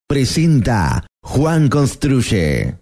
Presenta Juan Construye.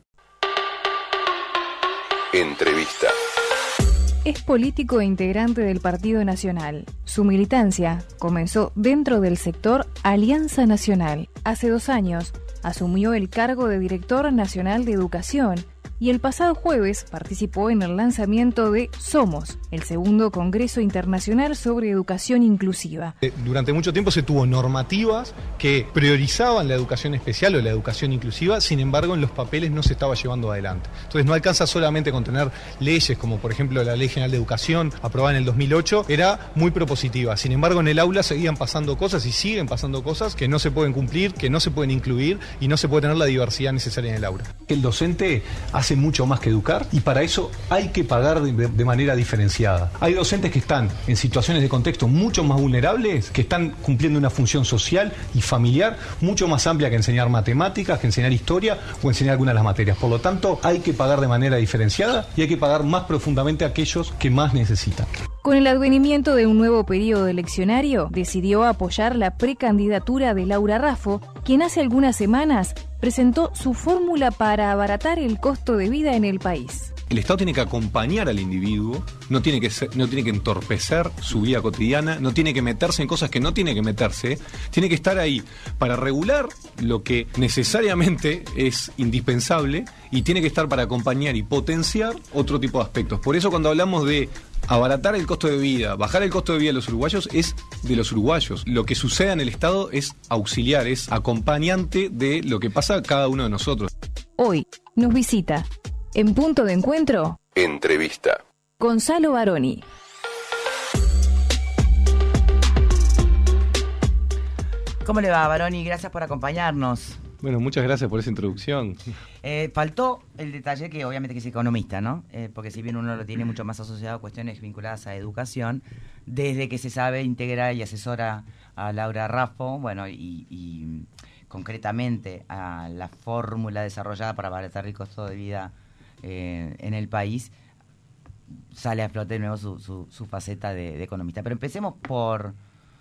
Entrevista. Es político e integrante del Partido Nacional. Su militancia comenzó dentro del sector Alianza Nacional. Hace 2 años asumió el cargo de Director Nacional de Educación y el pasado jueves participó en el lanzamiento de Somos, el segundo Congreso Internacional sobre Educación Inclusiva. Durante mucho tiempo se tuvo normativas que priorizaban la educación especial o la educación inclusiva, sin embargo en los papeles no se estaba llevando adelante. Entonces no alcanza solamente con tener leyes como por ejemplo la Ley General de Educación aprobada en el 2008, era muy propositiva. Sin embargo en el aula seguían pasando cosas y siguen pasando cosas que no se pueden cumplir, que no se pueden incluir y no se puede tener la diversidad necesaria en el aula. El docente hace mucho más que educar y para eso hay que pagar de manera diferenciada. Hay docentes que están en situaciones de contexto mucho más vulnerables, que están cumpliendo una función social y familiar mucho más amplia que enseñar matemáticas, que enseñar historia o enseñar algunas de las materias. Por lo tanto, hay que pagar de manera diferenciada y hay que pagar más profundamente a aquellos que más necesitan. Con el advenimiento de un nuevo periodo eleccionario, decidió apoyar la precandidatura de Laura Raffo, quien hace algunas semanas presentó su fórmula para abaratar el costo de vida en el país. El Estado tiene que acompañar al individuo, no tiene que entorpecer su vida cotidiana, no tiene que meterse en cosas que no tiene que meterse, tiene que estar ahí para regular lo que necesariamente es indispensable y tiene que estar para acompañar y potenciar otro tipo de aspectos. Por eso cuando hablamos de abaratar el costo de vida, bajar el costo de vida de los uruguayos, es de los uruguayos. Lo que suceda en el Estado es auxiliar, es acompañante de lo que pasa a cada uno de nosotros. Hoy nos visita, en Punto de Encuentro, Entrevista. Gonzalo Baroni. ¿Cómo le va, Baroni? Gracias por acompañarnos. Bueno, muchas gracias por esa introducción. Faltó el detalle que obviamente que es economista, ¿no? Porque si bien uno lo tiene mucho más asociado a cuestiones vinculadas a educación, desde que se sabe integrar y asesora a Laura Raffo, bueno, y concretamente a la fórmula desarrollada para abaratar el costo de vida en el país, sale a flote de nuevo su faceta de economista. Pero empecemos por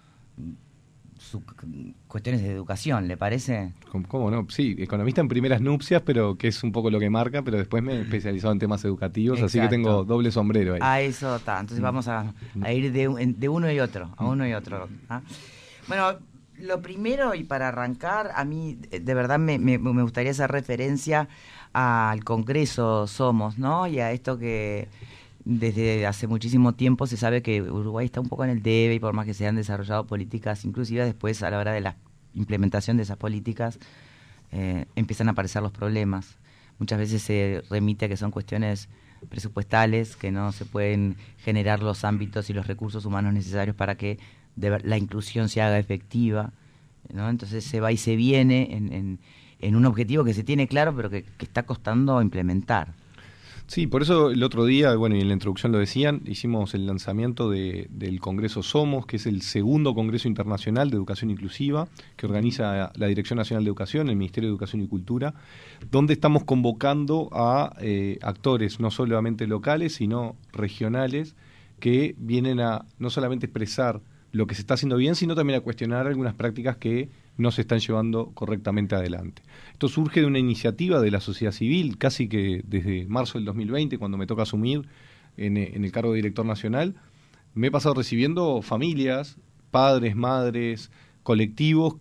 cuestiones de educación, ¿le parece? ¿Cómo no? Sí, economista en primeras nupcias, pero que es un poco lo que marca, pero después me he especializado en temas educativos, Exacto. Así que tengo doble sombrero ahí. A eso está, entonces vamos a ir de uno y otro, a uno y otro. ¿Ah? Bueno, lo primero, y para arrancar, a mí de verdad me gustaría hacer referencia al Congreso Somos, ¿no? Y a esto que desde hace muchísimo tiempo se sabe que Uruguay está un poco en el debe y por más que se han desarrollado políticas inclusivas, después a la hora de la implementación de esas políticas empiezan a aparecer los problemas. Muchas veces se remite a que son cuestiones presupuestales, que no se pueden generar los ámbitos y los recursos humanos necesarios para que la inclusión se haga efectiva, ¿no? Entonces se va y se viene en un objetivo que se tiene claro, pero que está costando implementar. Sí, por eso el otro día, bueno, y en la introducción lo decían, hicimos el lanzamiento del Congreso Somos, que es el segundo Congreso Internacional de Educación Inclusiva, que organiza la Dirección Nacional de Educación, el Ministerio de Educación y Cultura, donde estamos convocando a actores no solamente locales, sino regionales, que vienen a no solamente expresar lo que se está haciendo bien, sino también a cuestionar algunas prácticas que no se están llevando correctamente adelante. Esto surge de una iniciativa de la sociedad civil, casi que desde marzo del 2020, cuando me toca asumir en el cargo de director nacional, me he pasado recibiendo familias, padres, madres, colectivos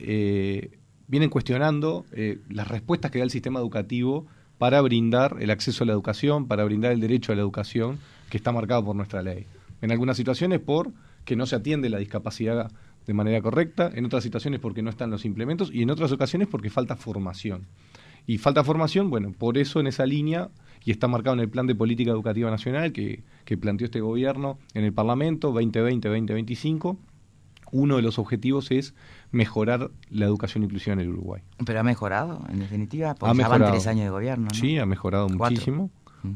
que vienen cuestionando las respuestas que da el sistema educativo para brindar el acceso a la educación, para brindar el derecho a la educación que está marcado por nuestra ley. En algunas situaciones por que no se atiende la discapacidad de manera correcta, en otras situaciones porque no están los implementos y en otras ocasiones porque falta formación. Y falta formación, bueno, por eso en esa línea, y está marcado en el Plan de Política Educativa Nacional que planteó este gobierno en el Parlamento 2020-2025, uno de los objetivos es mejorar la educación inclusiva en el Uruguay. ¿Pero ha mejorado, en definitiva? Porque ya van 3 años de gobierno, ¿no? Sí, ha mejorado muchísimo.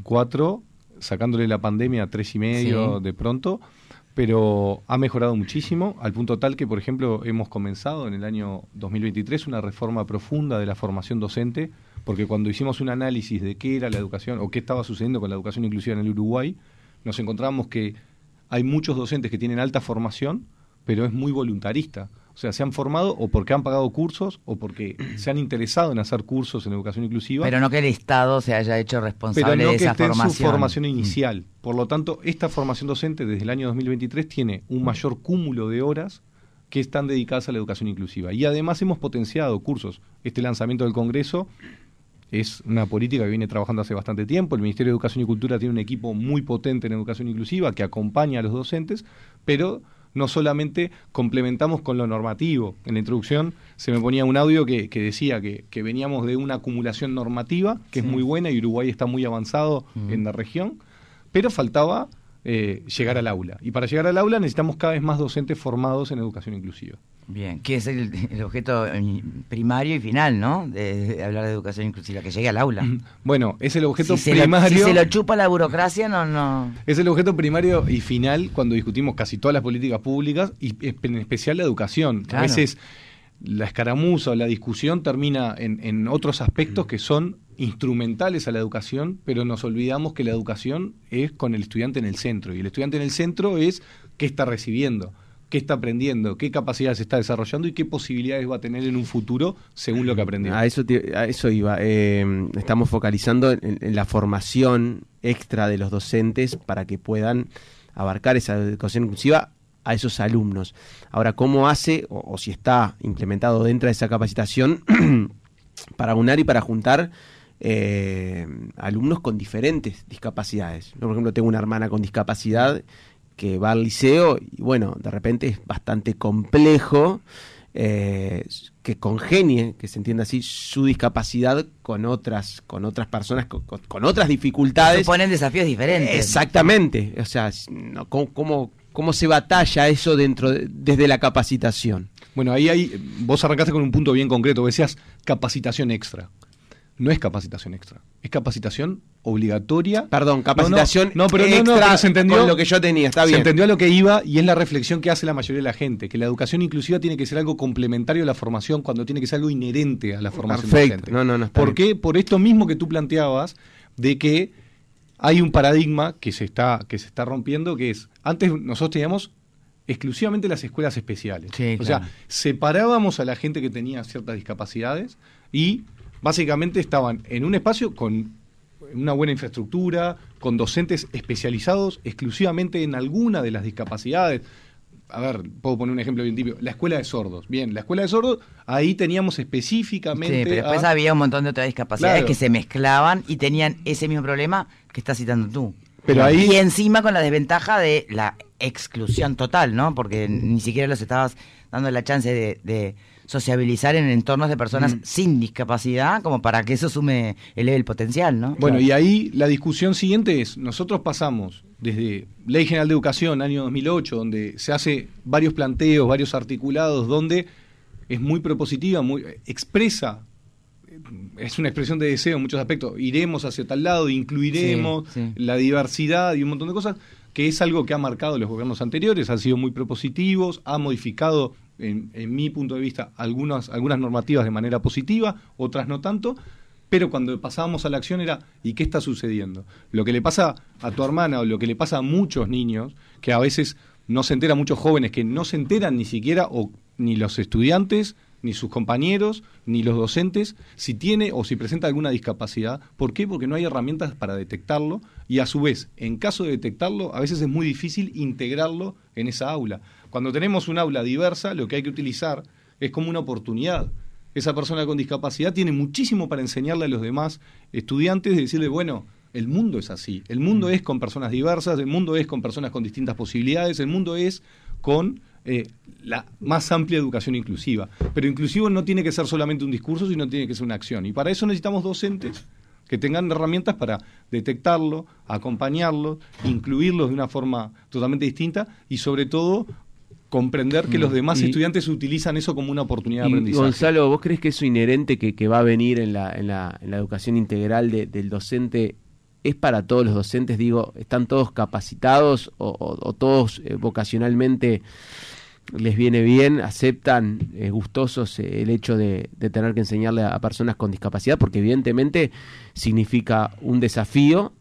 4, sacándole la pandemia a 3,5 sí. De pronto, pero ha mejorado muchísimo, al punto tal que, por ejemplo, hemos comenzado en el año 2023 una reforma profunda de la formación docente, porque cuando hicimos un análisis de qué era la educación o qué estaba sucediendo con la educación inclusiva en el Uruguay, nos encontramos que hay muchos docentes que tienen alta formación, pero es muy voluntarista. O sea, se han formado o porque han pagado cursos o porque se han interesado en hacer cursos en educación inclusiva. Pero no que el Estado se haya hecho responsable de esa formación. Pero no que esté en su formación inicial. Por lo tanto, esta formación docente desde el año 2023 tiene un mayor cúmulo de horas que están dedicadas a la educación inclusiva. Y además hemos potenciado cursos. Este lanzamiento del Congreso es una política que viene trabajando hace bastante tiempo. El Ministerio de Educación y Cultura tiene un equipo muy potente en educación inclusiva que acompaña a los docentes, pero no solamente complementamos con lo normativo. En la introducción se me ponía un audio que decía que veníamos de una acumulación normativa, que es muy buena y Uruguay está muy avanzado en la región, pero faltaba llegar al aula. Y para llegar al aula necesitamos cada vez más docentes formados en educación inclusiva. Bien, que es el objeto primario y final, ¿no? De hablar de educación inclusiva, que llegue al aula. Bueno, es el objeto primario. Si se lo chupa la burocracia, no. Es el objeto primario y final cuando discutimos casi todas las políticas públicas y en especial la educación. Claro. A veces la escaramuza o la discusión termina en otros aspectos que son instrumentales a la educación, pero nos olvidamos que la educación es con el estudiante en el centro. Y el estudiante en el centro es qué está recibiendo, qué está aprendiendo, qué capacidades está desarrollando y qué posibilidades va a tener en un futuro según lo que aprendió. A eso iba. Estamos focalizando en la formación extra de los docentes para que puedan abarcar esa educación inclusiva a esos alumnos. Ahora, ¿cómo hace o si está implementado dentro de esa capacitación para unar y para juntar alumnos con diferentes discapacidades? Yo, por ejemplo, tengo una hermana con discapacidad que va al liceo y bueno, de repente es bastante complejo que congenie, que se entienda así, su discapacidad con otras personas con otras dificultades. Suponen desafíos diferentes. Exactamente, o sea, no, ¿cómo se batalla eso desde la capacitación? Bueno, vos arrancaste con un punto bien concreto, vos decías capacitación extra. No es capacitación extra, es capacitación obligatoria. Perdón, capacitación extra se entendió con lo que yo tenía, está bien. Se entendió a lo que iba y es la reflexión que hace la mayoría de la gente, que la educación inclusiva tiene que ser algo complementario a la formación cuando tiene que ser algo inherente a la formación docente. No, ¿Por qué? Por esto mismo que tú planteabas, de que hay un paradigma que se está rompiendo, que es, antes nosotros teníamos exclusivamente las escuelas especiales. Sí, o sea, separábamos a la gente que tenía ciertas discapacidades y básicamente estaban en un espacio con una buena infraestructura, con docentes especializados exclusivamente en alguna de las discapacidades. A ver, puedo poner un ejemplo bien típico. La escuela de sordos. Bien, la escuela de sordos, ahí teníamos específicamente... Sí, pero después había un montón de otras discapacidades que se mezclaban y tenían ese mismo problema que estás citando tú. Pero ahí... Y encima con la desventaja de la exclusión total, ¿no? Porque ni siquiera los estabas dando la chance de sociabilizar en entornos de personas sin discapacidad, como para que eso eleve el potencial, ¿no? Bueno, y ahí la discusión siguiente es, nosotros pasamos desde Ley General de Educación, año 2008, donde se hace varios planteos, varios articulados, donde es muy propositiva, muy expresa, es una expresión de deseo en muchos aspectos, iremos hacia tal lado, incluiremos la diversidad y un montón de cosas, que es algo que ha marcado los gobiernos anteriores, han sido muy propositivos, ha modificado, en mi punto de vista, algunas normativas de manera positiva, otras no tanto, pero cuando pasábamos a la acción era, ¿y qué está sucediendo? Lo que le pasa a tu hermana o lo que le pasa a muchos niños, que a veces no se enteran, muchos jóvenes que no se enteran ni siquiera, o ni los estudiantes, ni sus compañeros, ni los docentes, si tiene o si presenta alguna discapacidad. ¿Por qué? Porque no hay herramientas para detectarlo y a su vez, en caso de detectarlo, a veces es muy difícil integrarlo en esa aula. Cuando tenemos un aula diversa, lo que hay que utilizar es como una oportunidad. Esa persona con discapacidad tiene muchísimo para enseñarle a los demás estudiantes, de decirle, bueno, el mundo es así, el mundo es con personas diversas, el mundo es con personas con distintas posibilidades, el mundo es con la más amplia educación inclusiva. Pero inclusivo no tiene que ser solamente un discurso, sino tiene que ser una acción. Y para eso necesitamos docentes que tengan herramientas para detectarlo, acompañarlo, incluirlos de una forma totalmente distinta y sobre todo comprender que los demás estudiantes utilizan eso como una oportunidad de aprendizaje. Gonzalo, ¿vos crees que eso inherente que va a venir en la educación integral del docente es para todos los docentes? Digo, ¿están todos capacitados o todos vocacionalmente les viene bien, aceptan gustosos el hecho de tener que enseñarle a personas con discapacidad? Porque evidentemente significa un desafío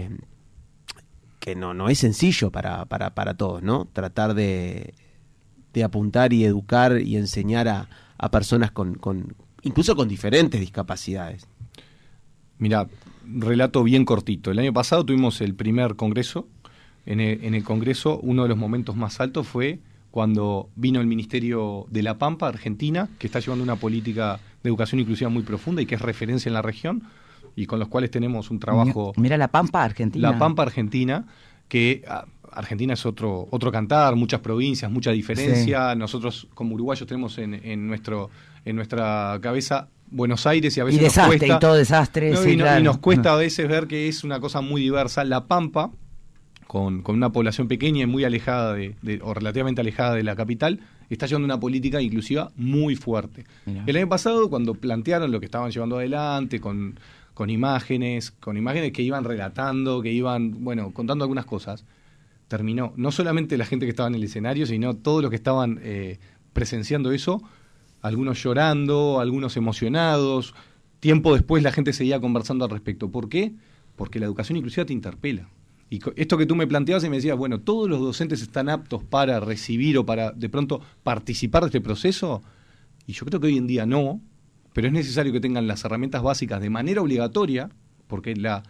que no es sencillo para todos, ¿no? Tratar de de apuntar y educar y enseñar a personas incluso con diferentes discapacidades? Mira, relato bien cortito. El año pasado tuvimos el primer congreso. En el congreso, uno de los momentos más altos fue cuando vino el Ministerio de La Pampa, Argentina, que está llevando una política de educación inclusiva muy profunda y que es referencia en la región, y con los cuales tenemos un trabajo... Mira La Pampa, Argentina. La Pampa, Argentina, que Argentina es otro cantar, muchas provincias, mucha diferencia. Sí. Nosotros como uruguayos tenemos en nuestra cabeza Buenos Aires y a veces y desastre, nos cuesta... Y todo desastre, no, sí, y claro. nos cuesta a veces ver que es una cosa muy diversa. La Pampa, con una población pequeña y muy alejada o relativamente alejada de la capital, está llevando una política inclusiva muy fuerte. Mirá. El año pasado, cuando plantearon lo que estaban llevando adelante, con imágenes que iban relatando, que iban, contando algunas cosas, terminó, no solamente la gente que estaba en el escenario, sino todos los que estaban presenciando eso, algunos llorando, algunos emocionados. Tiempo después la gente seguía conversando al respecto. ¿Por qué? Porque la educación inclusiva te interpela. Y esto que tú me planteabas y me decías, todos los docentes están aptos para recibir o para de pronto participar de este proceso, y yo creo que hoy en día no, pero es necesario que tengan las herramientas básicas de manera obligatoria, porque la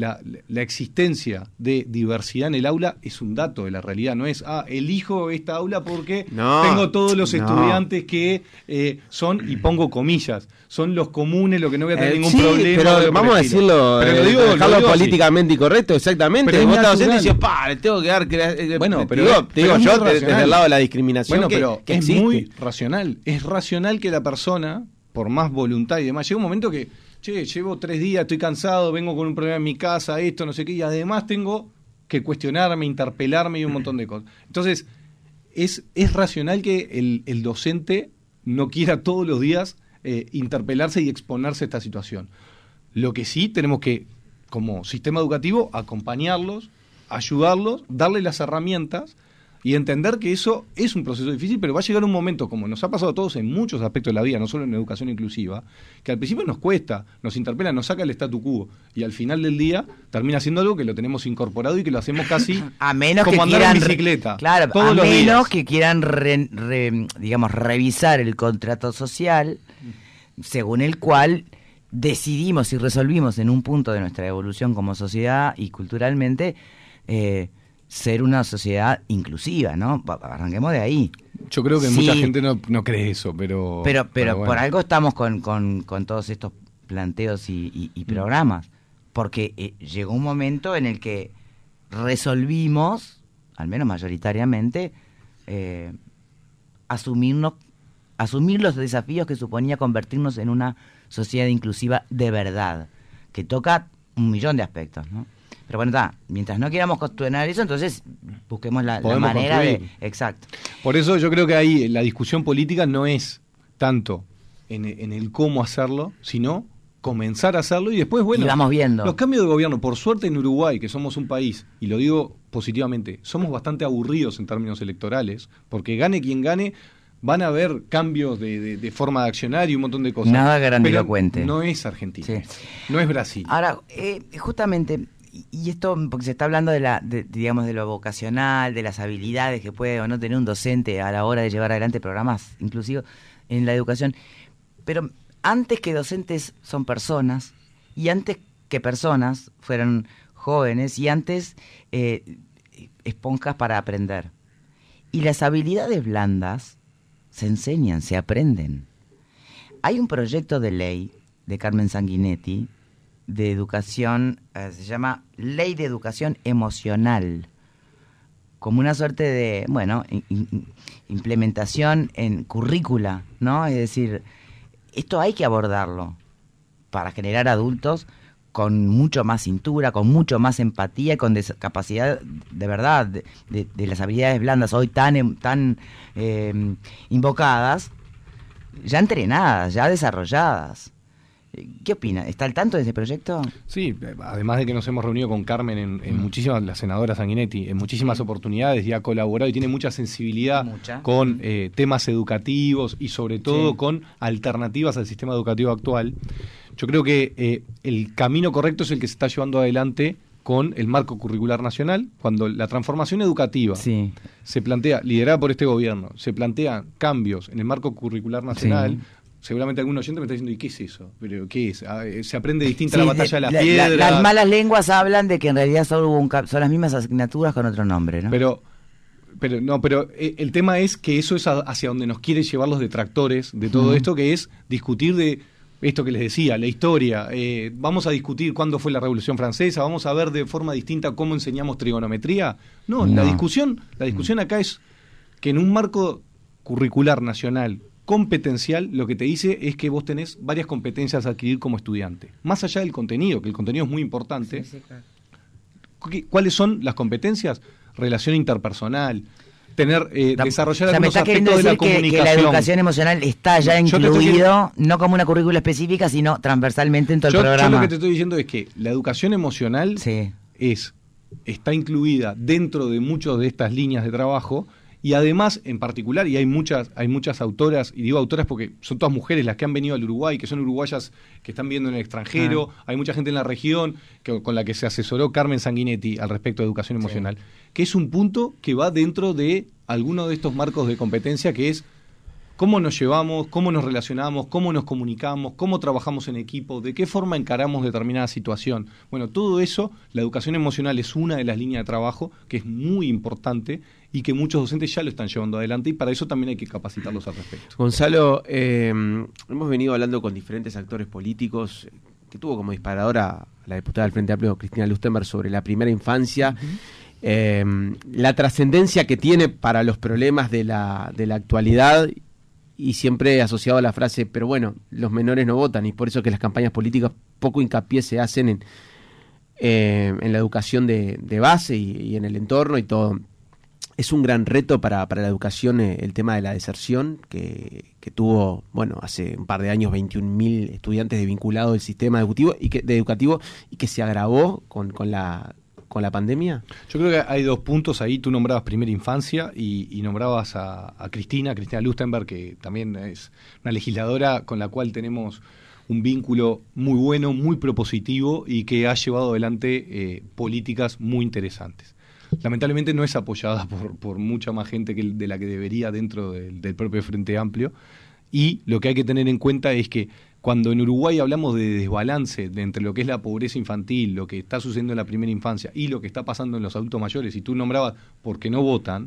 existencia de diversidad en el aula es un dato de la realidad, no es, elijo esta aula porque tengo todos los estudiantes que son, y pongo comillas, son los comunes, lo que no voy a tener ningún problema. Pero vamos a decirlo, dejarlo políticamente incorrecto, exactamente. Pero vos estás docente y decís, le tengo que dar... te digo yo desde el lado de la discriminación pero que es existe. Muy racional. Es racional que la persona, por más voluntad y demás, llega un momento que llevo 3 días, estoy cansado, vengo con un problema en mi casa, esto, no sé qué, y además tengo que cuestionarme, interpelarme y un montón de cosas. Entonces, es racional que el docente no quiera todos los días interpelarse y exponerse a esta situación. Lo que sí tenemos que, como sistema educativo, acompañarlos, ayudarlos, darles las herramientas y entender que eso es un proceso difícil, pero va a llegar un momento, como nos ha pasado a todos en muchos aspectos de la vida, no solo en educación inclusiva, que al principio nos cuesta, nos interpela, nos saca el statu quo, y al final del día termina siendo algo que lo tenemos incorporado y que lo hacemos casi a menos como que andar quieran en bicicleta. Claro, todos a los menos días. Que quieran revisar el contrato social, según el cual decidimos y resolvimos en un punto de nuestra evolución como sociedad y culturalmente ser una sociedad inclusiva, ¿no? Arranquemos de ahí. Yo creo que mucha gente no cree eso, pero bueno. Por algo estamos con todos estos planteos y programas, porque llegó un momento en el que resolvimos, al menos mayoritariamente, asumir los desafíos que suponía convertirnos en una sociedad inclusiva de verdad, que toca 1.000.000 de aspectos, ¿no? Pero bueno, mientras no queramos cuestionar eso, entonces busquemos la manera construir. Exacto. Por eso yo creo que ahí la discusión política no es tanto en el cómo hacerlo, sino comenzar a hacerlo y después, y vamos viendo. Los cambios de gobierno, por suerte en Uruguay, que somos un país, y lo digo positivamente, somos bastante aburridos en términos electorales, porque gane quien gane, van a haber cambios de forma de accionar y un montón de cosas. Nada grandilocuente. Pero no es Argentina, sí. No es Brasil. Ahora, justamente... Y esto, porque se está hablando de lo vocacional, de las habilidades que puede o no tener un docente a la hora de llevar adelante programas inclusivos en la educación. Pero antes que docentes son personas, y antes que personas fueron jóvenes, y antes esponjas para aprender. Y las habilidades blandas se enseñan, se aprenden. Hay un proyecto de ley de Carmen Sanguinetti de educación, se llama Ley de Educación Emocional, como una suerte de, implementación en currícula, ¿no? Es decir, esto hay que abordarlo para generar adultos con mucho más cintura, con mucho más empatía y con capacidad de verdad, de las habilidades blandas hoy tan invocadas, ya entrenadas, ya desarrolladas. ¿Qué opina? ¿Está al tanto de ese proyecto? Sí, además de que nos hemos reunido con Carmen en muchísimas, la senadora Sanguinetti, en muchísimas oportunidades y ha colaborado y tiene mucha sensibilidad con temas educativos y sobre todo con alternativas al sistema educativo actual. Yo creo que el camino correcto es el que se está llevando adelante con el marco curricular nacional, cuando la transformación educativa Sí. se plantea, liderada por este gobierno, se plantean cambios en el marco curricular nacional. Sí. Seguramente algún oyente me está diciendo, ¿y qué es eso? ¿Pero qué es? Se aprende distinta Sí, la batalla de las la- piedras. las malas lenguas hablan de que en realidad solo hubo son las mismas asignaturas con otro nombre, ¿no? Pero el tema es que eso es hacia donde nos quieren llevar los detractores de todo esto, que es discutir de esto que les decía, la historia. Vamos a discutir cuándo fue la Revolución Francesa, vamos a ver de forma distinta cómo enseñamos trigonometría. No. La discusión acá es que en un marco curricular nacional competencial, lo que te dice es que vos tenés varias competencias a adquirir como estudiante. Más allá del contenido, que el contenido es muy importante. Sí, claro. ¿Cuáles son las competencias? Relación interpersonal, tener desarrollar O sea, me algunos está queriendo aspectos de la decir que comunicación. la educación emocional está ya Yo te estoy incluido, no como una currícula específica, sino transversalmente en todo el Yo programa. lo que te estoy diciendo es que la educación emocional Sí. está incluida dentro de muchas de estas líneas de trabajo, y además, en particular, y hay muchas autoras, y digo autoras porque son todas mujeres las que han venido al Uruguay, que son uruguayas que están viviendo en el extranjero, hay mucha gente en la región con la que se asesoró Carmen Sanguinetti al respecto de educación emocional, que es un punto que va dentro de alguno de estos marcos de competencia, que es cómo nos llevamos, cómo nos relacionamos, cómo nos comunicamos, cómo trabajamos en equipo, de qué forma encaramos determinada situación. Bueno, todo eso, la educación emocional es una de las líneas de trabajo que es muy importante y que muchos docentes ya lo están llevando adelante, y para eso también hay que capacitarlos al respecto. Gonzalo, hemos venido hablando con diferentes actores políticos, que tuvo como disparadora la diputada del Frente Amplio, Cristina Lustenberg, sobre la primera infancia, la trascendencia que tiene para los problemas de la actualidad, y siempre asociado a la frase, pero bueno, los menores no votan, y por eso que las campañas políticas poco hincapié se hacen en la educación de base y en el entorno y todo. Es un gran reto para la educación el tema de la deserción, que tuvo, bueno, hace un par de años 21.000 estudiantes desvinculados del sistema educativo y que se agravó con la pandemia. Yo creo que hay dos puntos ahí. Tú nombrabas primera infancia y nombrabas a Cristina Lustenberg, que también es una legisladora con la cual tenemos un vínculo muy bueno, muy propositivo, y que ha llevado adelante políticas muy interesantes. Lamentablemente no es apoyada por mucha más gente de la que debería dentro del propio Frente Amplio, y lo que hay que tener en cuenta es que cuando en Uruguay hablamos de desbalance entre lo que es la pobreza infantil, lo que está sucediendo en la primera infancia y lo que está pasando en los adultos mayores, y tú nombrabas porque no votan,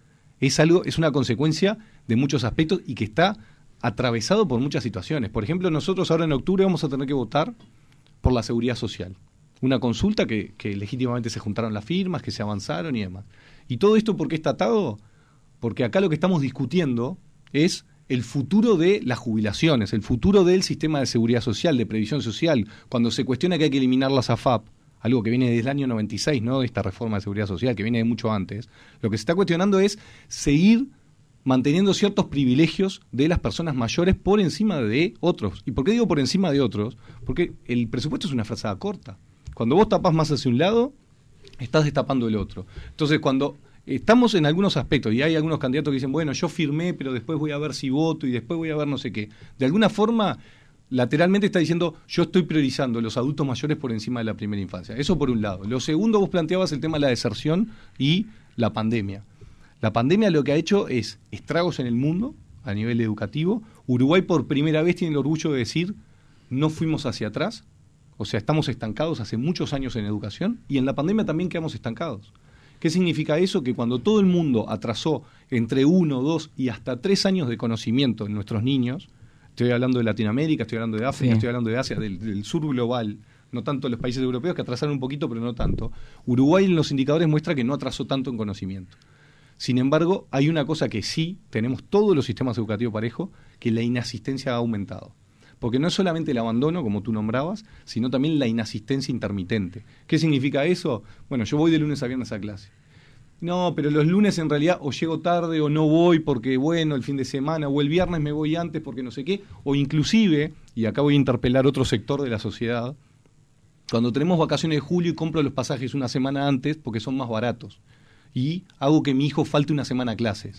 es una consecuencia de muchos aspectos y que está atravesado por muchas situaciones. Por ejemplo, nosotros ahora en octubre vamos a tener que votar por la seguridad social. Una consulta que legítimamente se juntaron las firmas, que se avanzaron y demás. ¿Y todo esto por qué está atado? Porque acá lo que estamos discutiendo es el futuro de las jubilaciones, el futuro del sistema de seguridad social, de previsión social. Cuando se cuestiona que hay que eliminar las AFAP, algo que viene desde el año 96, ¿no?, de esta reforma de seguridad social, que viene de mucho antes, lo que se está cuestionando es seguir manteniendo ciertos privilegios de las personas mayores por encima de otros. ¿Y por qué digo por encima de otros? Porque el presupuesto es una frazada corta. Cuando vos tapás más hacia un lado, estás destapando el otro. Entonces, cuando estamos en algunos aspectos, y hay algunos candidatos que dicen, bueno, yo firmé, pero después voy a ver si voto, y después voy a ver no sé qué. De alguna forma, lateralmente está diciendo, yo estoy priorizando los adultos mayores por encima de la primera infancia. Eso por un lado. Lo segundo, vos planteabas el tema de la deserción y la pandemia. La pandemia lo que ha hecho es estragos en el mundo, a nivel educativo. Uruguay por primera vez tiene el orgullo de decir, no fuimos hacia atrás. O sea, estamos estancados hace muchos años en educación, y en la pandemia también quedamos estancados. ¿Qué significa eso? Que cuando todo el mundo atrasó entre 1, 2 y hasta 3 años de conocimiento en nuestros niños, estoy hablando de Latinoamérica, estoy hablando de África, estoy hablando de Asia, del sur global, no tanto los países europeos que atrasaron un poquito, pero no tanto. Uruguay en los indicadores muestra que no atrasó tanto en conocimiento. Sin embargo, hay una cosa que sí tenemos todos los sistemas educativos parejos, que la inasistencia ha aumentado. Porque no es solamente el abandono, como tú nombrabas, sino también la inasistencia intermitente. ¿Qué significa eso? Bueno, yo voy de lunes a viernes a clase. No, pero los lunes en realidad o llego tarde o no voy porque, bueno, el fin de semana, o el viernes me voy antes porque no sé qué, o inclusive, y acá voy a interpelar otro sector de la sociedad, cuando tenemos vacaciones de julio y compro los pasajes una semana antes porque son más baratos, y hago que mi hijo falte una semana a clases.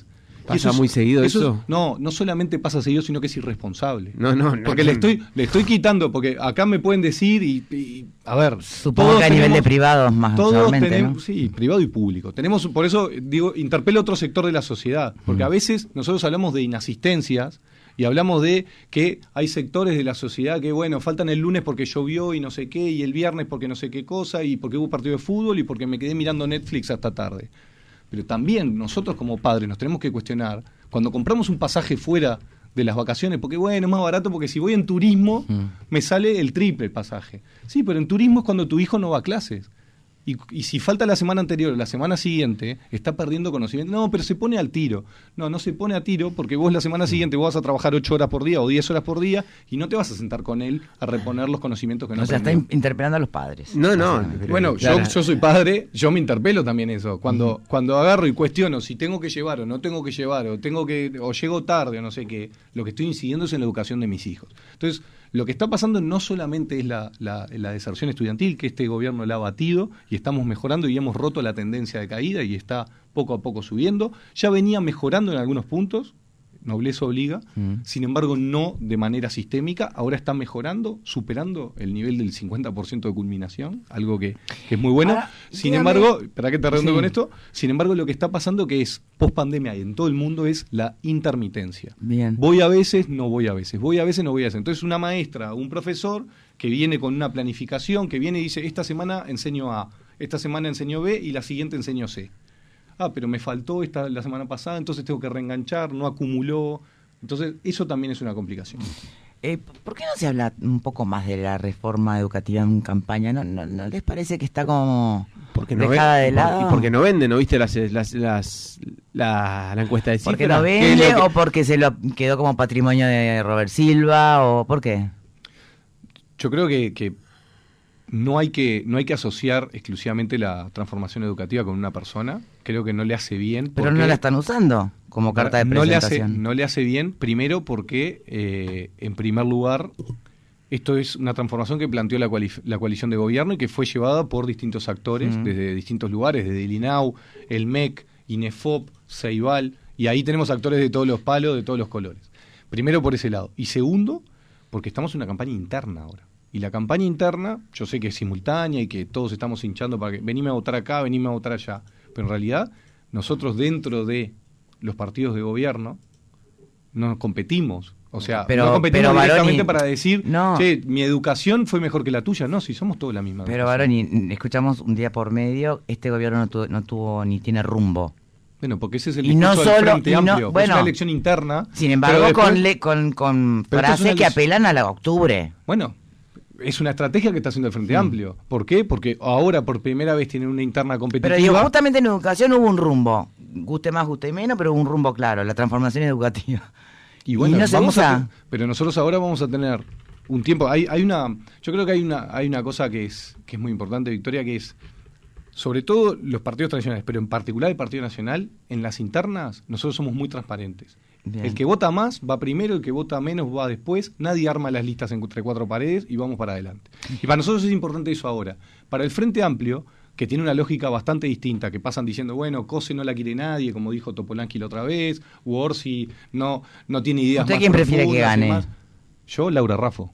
¿Pasa muy seguido eso? No solamente pasa seguido, sino que es irresponsable. No. Porque le estoy quitando, porque acá me pueden decir y a ver, supongo que a nivel de privados más todos tenemos, ¿no? Sí, privado y público. Tenemos, por eso digo, interpelo otro sector de la sociedad, porque a veces nosotros hablamos de inasistencias y hablamos de que hay sectores de la sociedad que, bueno, faltan el lunes porque llovió y no sé qué, y el viernes porque no sé qué cosa, y porque hubo partido de fútbol y porque me quedé mirando Netflix hasta tarde. Pero también nosotros como padres nos tenemos que cuestionar cuando compramos un pasaje fuera de las vacaciones, porque bueno, es más barato porque si voy en turismo me sale el triple el pasaje. Sí, pero en turismo es cuando tu hijo no va a clases. Y si falta la semana anterior o la semana siguiente, está perdiendo conocimiento. No, pero se pone al tiro. No se pone a tiro porque vos la semana siguiente vos vas a trabajar 8 horas por día o 10 horas por día y no te vas a sentar con él a reponer los conocimientos que no aprendió. O sea, está interpelando a los padres. No. Bueno, claro. yo soy padre, yo me interpelo también eso. Cuando agarro y cuestiono si tengo que llevar o no tengo que llevar, o llego tarde o no sé qué, lo que estoy incidiendo es en la educación de mis hijos. Entonces, lo que está pasando no solamente es la deserción estudiantil, que este gobierno la ha batido y estamos mejorando y hemos roto la tendencia de caída y está poco a poco subiendo. Ya venía mejorando en algunos puntos, nobleza obliga, sin embargo no de manera sistémica, ahora está mejorando, superando el nivel del 50% de culminación, algo que es muy bueno. Ahora, sin embargo, ¿para qué te redondo con esto? Sin embargo, lo que está pasando que es post-pandemia y en todo el mundo es la intermitencia. Bien. Voy a veces, no voy a veces, voy a veces, no voy a veces. Entonces una maestra, un profesor que viene con una planificación, que viene y dice, esta semana enseño A, esta semana enseño B y la siguiente enseño C. Pero me faltó la semana pasada, entonces tengo que reenganchar, no acumuló. Entonces, eso también es una complicación. ¿Por qué no se habla un poco más de la reforma educativa en campaña? ¿No les parece que está como dejada de lado? ¿Y porque no vende? ¿No viste la encuesta de cifras? ¿Porque no vende o porque se lo quedó como patrimonio de Robert Silva? ¿O por qué? Yo creo que no hay que asociar exclusivamente la transformación educativa con una persona. Creo que no le hace bien. Pero no la están usando como carta de presentación. No le hace bien, primero porque, en primer lugar, esto es una transformación que planteó la coalición de gobierno y que fue llevada por distintos actores desde distintos lugares, desde el INAU, el MEC, INEFOP, Ceibal, y ahí tenemos actores de todos los palos, de todos los colores. Primero por ese lado. Y segundo, porque estamos en una campaña interna ahora. Y la campaña interna, yo sé que es simultánea y que todos estamos hinchando para que venime a votar acá, venime a votar allá. Pero en realidad, nosotros dentro de los partidos de gobierno no competimos. O sea, no competimos directamente para decir, che, mi educación fue mejor que la tuya. No, si somos todos la misma. Pero Baroni, escuchamos un día por medio, este gobierno no tuvo ni tiene rumbo. Bueno, porque ese es el discurso del Frente Amplio. Es una elección interna. Sin embargo, después, con frases que apelan a la octubre. Bueno, es una estrategia que está haciendo el Frente Amplio. ¿Por qué? Porque ahora por primera vez tienen una interna competitiva. Pero digo, justamente en educación hubo un rumbo. Guste más, guste menos, pero hubo un rumbo claro, la transformación educativa. Y bueno, no se usa. Pero nosotros ahora vamos a tener un tiempo. Yo creo que hay una cosa que es muy importante, Victoria, que es, sobre todo los partidos tradicionales, pero en particular el Partido Nacional, en las internas, nosotros somos muy transparentes. Bien. El que vota más va primero, el que vota menos va después. Nadie arma las listas entre cuatro paredes y vamos para adelante. Y para nosotros es importante eso ahora. Para el Frente Amplio, que tiene una lógica bastante distinta, que pasan diciendo, bueno, Cose no la quiere nadie, como dijo Topolansky la otra vez, u Orsi no tiene ideas más. ¿Usted quién prefiere que gane? Yo, Laura Raffo.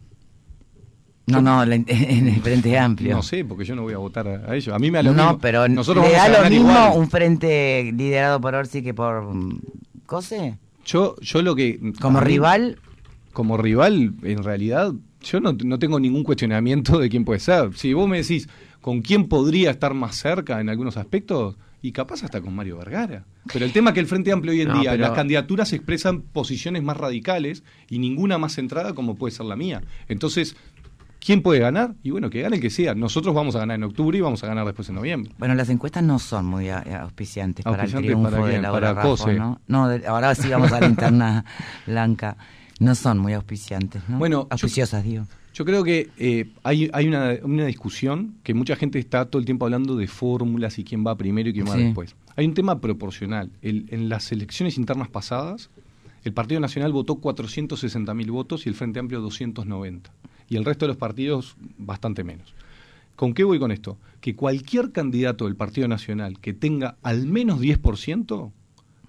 En el Frente Amplio. No sé, porque yo no voy a votar a ellos. A mí me da lo mismo. No, pero nosotros ¿le vamos da a lo mismo igual. Un frente liderado por Orsi que por Cose? Yo lo que... ¿Como rival? Como rival, en realidad, yo no tengo ningún cuestionamiento de quién puede ser. Si vos me decís con quién podría estar más cerca en algunos aspectos, y capaz hasta con Mario Vergara. Pero el tema es que el Frente Amplio hoy en día, las candidaturas expresan posiciones más radicales y ninguna más centrada como puede ser la mía. Entonces, ¿quién puede ganar? Y bueno, que gane el que sea. Nosotros vamos a ganar en octubre y vamos a ganar después en noviembre. Bueno, las encuestas no son muy auspiciantes para el triunfo ¿para de Laura Raffo, ¿no? Ahora sí vamos a la interna blanca. No son muy auspiciantes, ¿no? Bueno, auspiciosas, digo. Yo creo que hay una discusión que mucha gente está todo el tiempo hablando de fórmulas y quién va primero y quién va después. Hay un tema proporcional. En las elecciones internas pasadas, el Partido Nacional votó 460.000 votos y el Frente Amplio 290. Y el resto de los partidos bastante menos. ¿Con qué voy con esto? Que cualquier candidato del Partido Nacional que tenga al menos 10%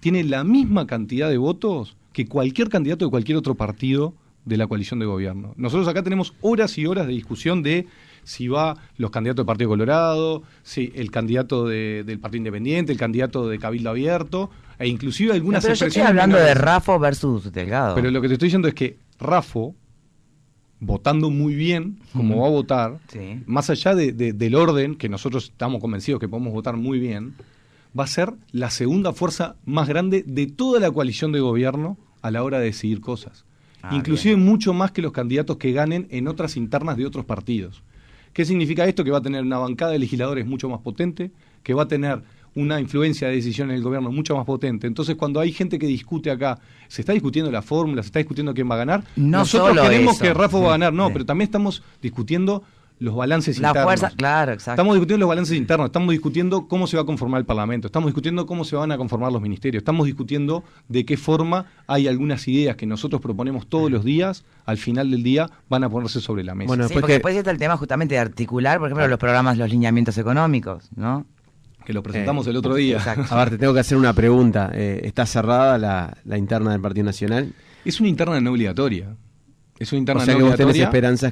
tiene la misma cantidad de votos que cualquier candidato de cualquier otro partido de la coalición de gobierno. Nosotros acá tenemos horas y horas de discusión de si va los candidatos del Partido Colorado, si el candidato del Partido Independiente, el candidato de Cabildo Abierto, e inclusive algunas pero yo expresiones... estoy hablando menores. de Raffo versus Delgado. Pero lo que te estoy diciendo es que Raffo, votando muy bien, como va a votar, Sí. más allá del orden, que nosotros estamos convencidos que podemos votar muy bien, va a ser la segunda fuerza más grande de toda la coalición de gobierno a la hora de decidir cosas. Inclusive bien. mucho más que los candidatos que ganen en otras internas de otros partidos. ¿Qué significa esto? Que va a tener una bancada de legisladores mucho más potente, que va a tener una influencia de decisión en el gobierno mucho más potente. Entonces, cuando hay gente que discute acá, se está discutiendo la fórmula, se está discutiendo quién va a ganar. No Nosotros solo queremos eso. que Rafa va a ganar, no, Sí. pero también estamos discutiendo los balances La internos. fuerza, claro, exacto. Estamos discutiendo los balances internos, estamos discutiendo cómo se va a conformar el Parlamento, estamos discutiendo cómo se van a conformar los ministerios, estamos discutiendo de qué forma hay algunas ideas que nosotros proponemos todos los días, al final del día van a ponerse sobre la mesa. Bueno, Sí, después porque que- después está el tema justamente de articular, por ejemplo, los programas, los lineamientos económicos, ¿no? Que lo presentamos el otro día. Exacto. A ver, te tengo que hacer una pregunta. ¿Está cerrada la interna del Partido Nacional? Es una interna no obligatoria. Es una interna O sea no que vos tenés obligatoria. esperanzas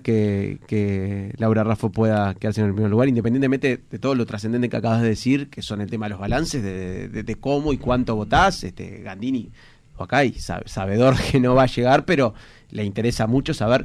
que Laura Raffo pueda quedarse en el primer lugar, independientemente de todo lo trascendente que acabas de decir, que son el tema de los balances, de cómo y cuánto votás. Gandini, o acá hay sabedor que no va a llegar, pero le interesa mucho saber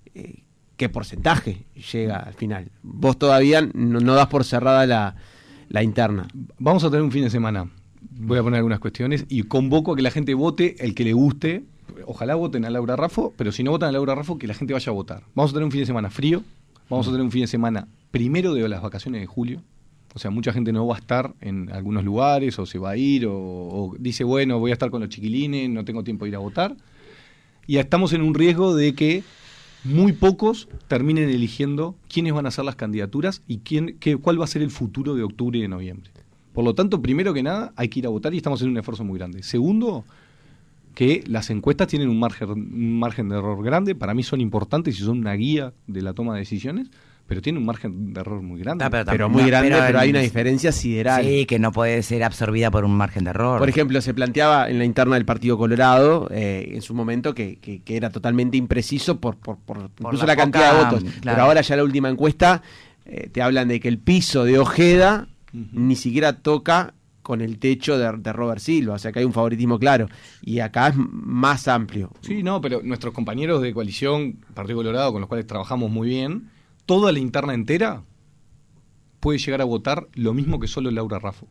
qué porcentaje llega al final. Vos todavía no das por cerrada la interna. Vamos a tener un fin de semana. Voy a poner algunas cuestiones y convoco a que la gente vote el que le guste. Ojalá voten a Laura Raffo, pero si no votan a Laura Raffo, que la gente vaya a votar. Vamos a tener un fin de semana frío, vamos a tener un fin de semana primero de las vacaciones de julio. O sea, mucha gente no va a estar en algunos lugares, o se va a ir, o dice, bueno, voy a estar con los chiquilines, no tengo tiempo de ir a votar. Y estamos en un riesgo de que muy pocos terminen eligiendo quiénes van a ser las candidaturas y cuál va a ser el futuro de octubre y de noviembre. Por lo tanto, primero que nada, hay que ir a votar y estamos en un esfuerzo muy grande. Segundo, que las encuestas tienen un margen de error grande. Para mí son importantes y son una guía de la toma de decisiones, pero tienen un margen de error muy grande. Pero muy grande, pero hay una diferencia sideral. Sí, que no puede ser absorbida por un margen de error. Por ejemplo, se planteaba en la interna del Partido Colorado en su momento que era totalmente impreciso por incluso la cantidad de votos. claro. Pero ahora ya la última encuesta te hablan de que el piso de Ojeda ni siquiera toca con el techo de Robert Silva, o sea que hay un favoritismo claro. Y acá es más amplio. Sí, no, pero nuestros compañeros de coalición, Partido Colorado, con los cuales trabajamos muy bien, toda la interna entera puede llegar a votar lo mismo que solo Laura Raffo.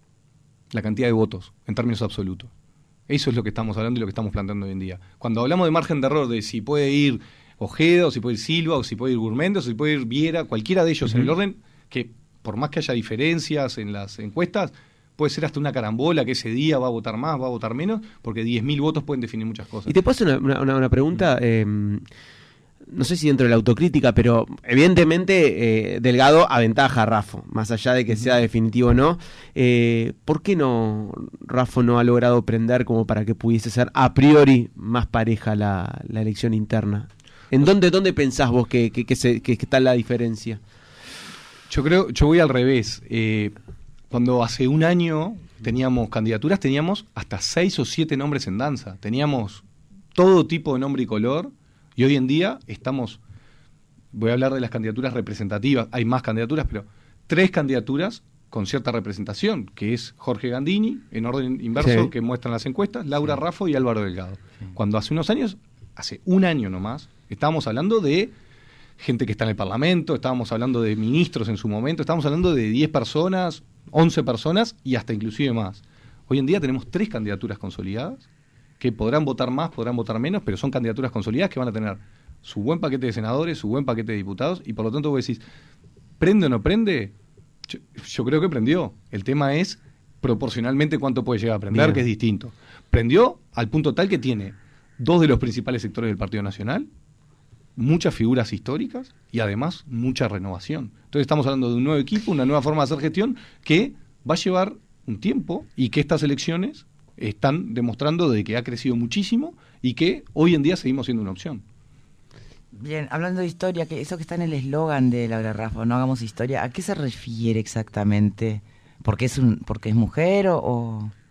La cantidad de votos, en términos absolutos. Eso es lo que estamos hablando y lo que estamos planteando hoy en día. Cuando hablamos de margen de error, de si puede ir Ojeda, o si puede ir Silva, o si puede ir Gurméndez, o si puede ir Viera, cualquiera de ellos en el orden, que por más que haya diferencias en las encuestas, puede ser hasta una carambola que ese día va a votar más, va a votar menos, porque 10.000 votos pueden definir muchas cosas. Y te puedo hacer una pregunta, no sé si dentro de la autocrítica, pero evidentemente Delgado aventaja a Raffo, más allá de que sea definitivo o no. ¿Por qué no Raffo no ha logrado prender como para que pudiese ser a priori más pareja la elección interna? ¿En dónde pensás vos que está la diferencia? Yo voy al revés. Cuando hace un año teníamos candidaturas, teníamos hasta 6 o 7 nombres en danza. Teníamos todo tipo de nombre y color. Y hoy en día voy a hablar de las candidaturas representativas. Hay más candidaturas, pero 3 candidaturas con cierta representación, que es Jorge Gandini, en orden inverso, sí, que muestran las encuestas, Laura Raffo y Álvaro Delgado. Cuando hace unos años, hace un año nomás, estábamos hablando de gente que está en el Parlamento, estábamos hablando de ministros en su momento, estábamos hablando de 10 personas, 11 personas y hasta inclusive más. Hoy en día tenemos 3 candidaturas consolidadas, que podrán votar más, podrán votar menos, pero son candidaturas consolidadas que van a tener su buen paquete de senadores, su buen paquete de diputados, y por lo tanto vos decís, ¿prende o no prende? Yo creo que prendió. El tema es proporcionalmente cuánto puede llegar a prender, Bien, que es distinto. Prendió al punto tal que tiene 2 de los principales sectores del Partido Nacional, muchas figuras históricas y además mucha renovación. Entonces estamos hablando de un nuevo equipo, una nueva forma de hacer gestión que va a llevar un tiempo y que estas elecciones están demostrando de que ha crecido muchísimo y que hoy en día seguimos siendo una opción. Bien, hablando de historia, que eso que está en el eslogan de Laura Raffo, no hagamos historia, ¿a qué se refiere exactamente? ¿Porque es mujer o...?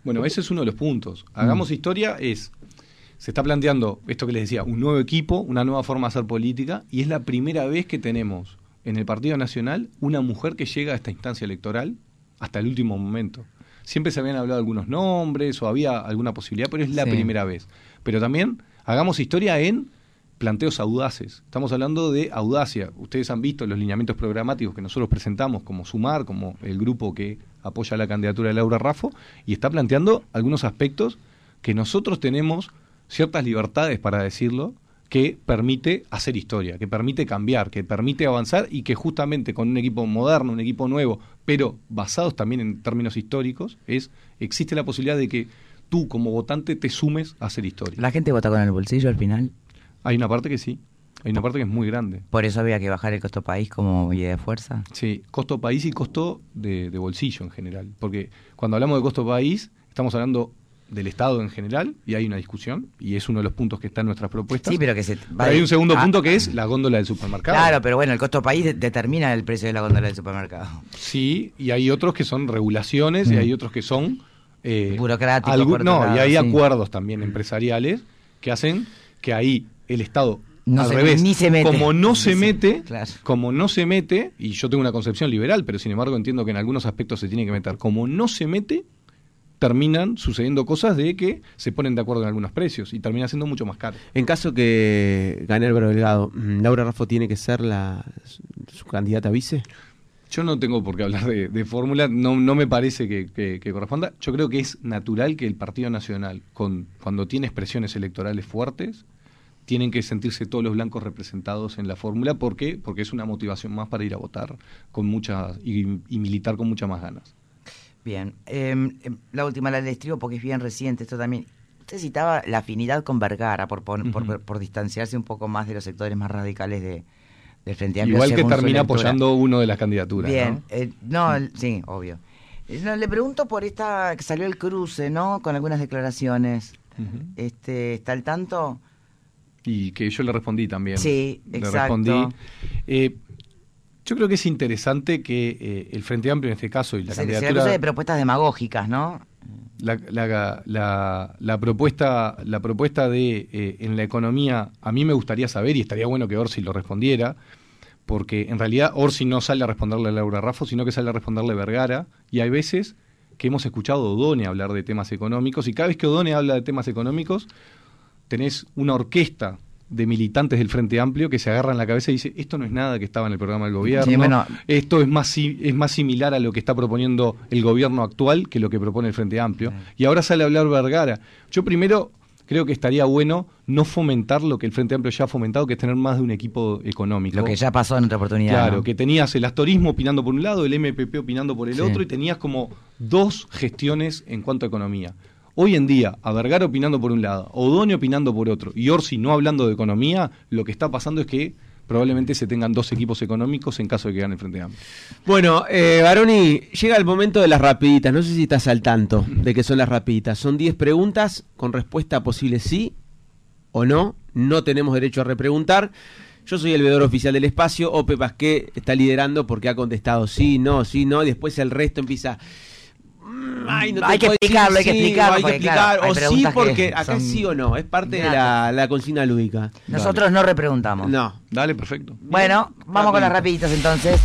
Bueno, ese es uno de los puntos. Hagamos historia se está planteando esto que les decía, un nuevo equipo, una nueva forma de hacer política, y es la primera vez que tenemos en el Partido Nacional una mujer que llega a esta instancia electoral hasta el último momento. Siempre se habían hablado algunos nombres o había alguna posibilidad, pero es la primera vez. Pero también hagamos historia en planteos audaces. Estamos hablando de audacia. Ustedes han visto los lineamientos programáticos que nosotros presentamos como Sumar, como el grupo que apoya la candidatura de Laura Raffo, y está planteando algunos aspectos que nosotros tenemos ciertas libertades para decirlo, que permite hacer historia, que permite cambiar, que permite avanzar y que justamente con un equipo moderno, un equipo nuevo, pero basados también en términos históricos, existe la posibilidad de que tú como votante te sumes a hacer historia. ¿La gente vota con el bolsillo al final? Hay una parte que sí, hay una parte que es muy grande. ¿Por eso había que bajar el costo país como idea de fuerza? Sí, costo país y costo de bolsillo en general, porque cuando hablamos de costo país estamos hablando del Estado en general, y hay una discusión, y es uno de los puntos que está en nuestras propuestas. Sí, pero que hay un segundo punto que es la góndola del supermercado. Claro, pero bueno, el costo país determina el precio de la góndola del supermercado. Sí, y hay otros que son regulaciones, y hay otros que son burocráticos. Y hay acuerdos también empresariales que hacen que ahí el Estado al revés, ni se mete. como no se mete, claro. Como no se mete, y yo tengo una concepción liberal, pero sin embargo entiendo que en algunos aspectos se tiene que meter, como no se mete, terminan sucediendo cosas de que se ponen de acuerdo en algunos precios y termina siendo mucho más caro. En caso que gane Álvaro Delgado, ¿Laura Raffo tiene que ser su candidata a vice? Yo no tengo por qué hablar de fórmula, no me parece que corresponda. Yo creo que es natural que el Partido Nacional, cuando tiene expresiones electorales fuertes, tienen que sentirse todos los blancos representados en la fórmula. ¿Por qué? Porque es una motivación más para ir a votar con y militar con muchas más ganas. Bien, la última la del estribo porque es bien reciente esto también. Usted citaba la afinidad con Vergara por distanciarse un poco más de los sectores más radicales del Frente Amplio. Igual que termina apoyando uno de las candidaturas. Bien, sí, obvio. Le pregunto por esta que salió el cruce, ¿no? Con algunas declaraciones. ¿Está al tanto? Y que yo le respondí también. Sí, exacto. Le respondí. Yo creo que es interesante que el Frente Amplio en este caso y la candidatura... Se acusa de propuestas demagógicas, ¿no? La propuesta de en la economía, a mí me gustaría saber, y estaría bueno que Orsi lo respondiera, porque en realidad Orsi no sale a responderle a Laura Raffo, sino que sale a responderle a Vergara, y hay veces que hemos escuchado a Odone hablar de temas económicos, y cada vez que Odone habla de temas económicos, tenés una orquesta de militantes del Frente Amplio que se agarran la cabeza y dicen, esto no es nada que estaba en el programa del gobierno, sí, bueno, esto es más similar a lo que está proponiendo el gobierno actual que lo que propone el Frente Amplio. Y ahora sale a hablar Vergara. Yo primero creo que estaría bueno no fomentar lo que el Frente Amplio ya ha fomentado, que es tener más de un equipo económico. Lo que ya pasó en otra oportunidad. Claro, ¿no? Que tenías el astorismo opinando por un lado, el MPP opinando por el otro, y tenías como dos gestiones en cuanto a economía. Hoy en día, a Vergara opinando por un lado, Odone opinando por otro, y Orsi no hablando de economía, lo que está pasando es que probablemente se tengan dos equipos económicos en caso de que gane el Frente Amplio. Bueno, Baroni, llega el momento de las rapiditas. No sé si estás al tanto de qué son las rapiditas. Son 10 preguntas con respuesta posible sí o no. No tenemos derecho a repreguntar. Yo soy el veedor oficial del espacio. Ope Pasqué está liderando porque ha contestado sí, no, y después el resto empieza... Ay, no hay que explicarlo, hay que explicar. Claro, o sí, porque acá sí o no, es parte de la consigna lúdica. Nosotros no repreguntamos. No. Dale, perfecto. Bueno, vamos con las rapiditas entonces.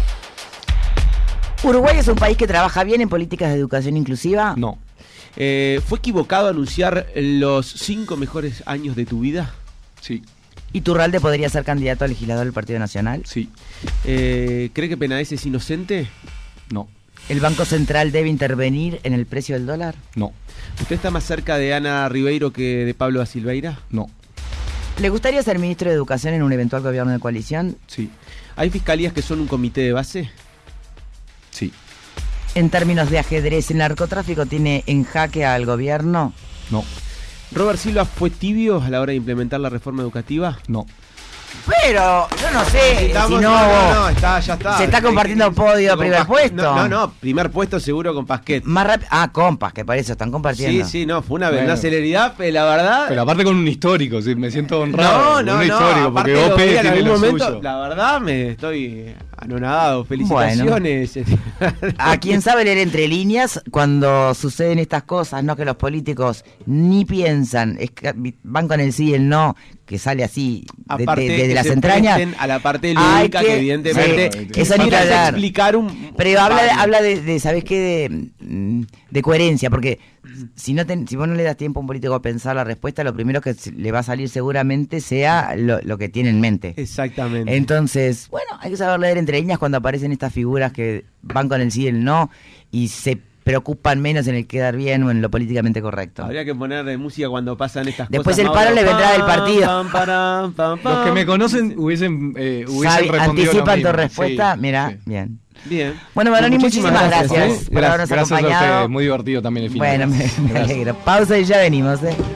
¿Uruguay es un país que trabaja bien en políticas de educación inclusiva? No. ¿Fue equivocado anunciar los 5 mejores años de tu vida? Sí. ¿Iturralde podría ser candidato a legislador del Partido Nacional? Sí. ¿Cree que Penades es inocente? No. ¿El Banco Central debe intervenir en el precio del dólar? No. ¿Usted está más cerca de Ana Ribeiro que de Pablo da Silveira? No. ¿Le gustaría ser ministro de Educación en un eventual gobierno de coalición? Sí. ¿Hay fiscalías que son un comité de base? Sí. En términos de ajedrez, ¿el narcotráfico tiene en jaque al gobierno? No. ¿Robert Silva fue tibio a la hora de implementar la reforma educativa? No. Pero, yo no sé, si no, ya está. Se está compartiendo podio, primer puesto. No, primer puesto seguro con Pasquet. Más rápido. con Pasquet, por eso están compartiendo. Sí, fue una celeridad, pero la verdad. Pero aparte con un histórico, sí, me siento honrado. No, un histórico, porque Ope tiene en algún lo momento, suyo. la verdad me estoy Anonadado, felicitaciones. Bueno, a quien sabe leer entre líneas, cuando suceden estas cosas, no que los políticos ni piensan, van con el sí y el no, que sale así de las entrañas. A la parte lúdica que evidentemente eso ni que hablar. Explicar pero habla de ¿sabes qué? De coherencia, porque si vos no le das tiempo a un político a pensar la respuesta, lo primero que le va a salir seguramente sea lo que tiene en mente. Exactamente. Entonces, bueno, hay que saber leer entre líneas cuando aparecen estas figuras que van con el sí y el no y se preocupan menos en el quedar bien o en lo políticamente correcto. Habría que poner música cuando pasan estas Después cosas. Después el paro le vendrá del partido. Los que me conocen hubiesen respondido anticipan tu mismo. respuesta, Sí, mira, sí. bien. Bien. Bueno, Baroni, muchísimas gracias por habernos Gracias acompañado. a ustedes, muy divertido también el fin. Bueno, me alegro. Pausa y ya venimos.